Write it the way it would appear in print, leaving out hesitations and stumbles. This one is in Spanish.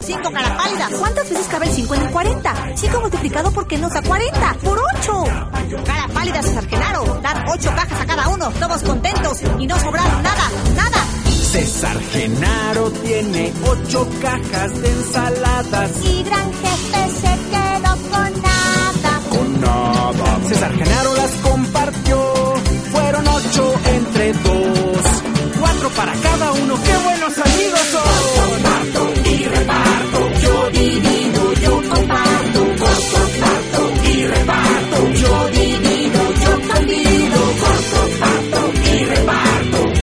5 cara pálida. ¿Cuántas veces cabe el 5 en el 40? 5 multiplicado por qué nos da 40. ¡Por 8! Cara pálida, César Genaro. Dar 8 cajas a cada uno. Todos contentos y no sobraron nada. César Genaro tiene 8 cajas de ensaladas. Y gran jefe se queda